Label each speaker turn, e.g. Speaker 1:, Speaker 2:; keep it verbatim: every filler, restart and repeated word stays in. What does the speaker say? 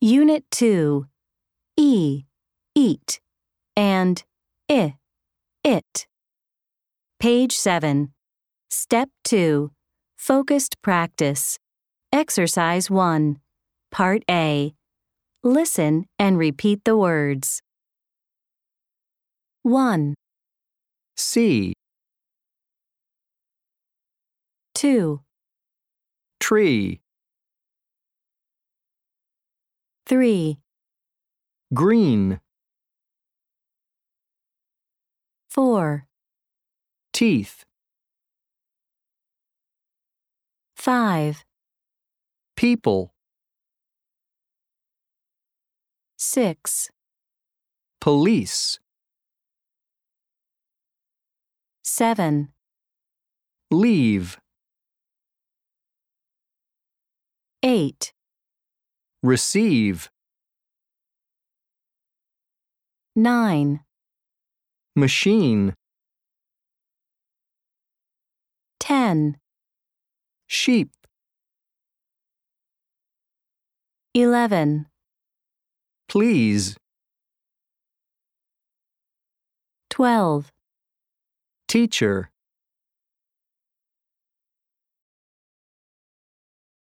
Speaker 1: Unit two, E, eat, and I, it. Page seven. Step two, focused practice. Exercise one, Part A. Listen and repeat the words. one,
Speaker 2: See,
Speaker 1: two,
Speaker 2: tree,
Speaker 1: three,
Speaker 2: green,
Speaker 1: four,
Speaker 2: teeth,
Speaker 1: five,
Speaker 2: people,
Speaker 1: six,
Speaker 2: police,
Speaker 1: seven,
Speaker 2: leave,
Speaker 1: eight,
Speaker 2: receive,
Speaker 1: nine,
Speaker 2: machine,
Speaker 1: ten,
Speaker 2: sheep,
Speaker 1: eleven,
Speaker 2: please,
Speaker 1: twelve,
Speaker 2: teacher,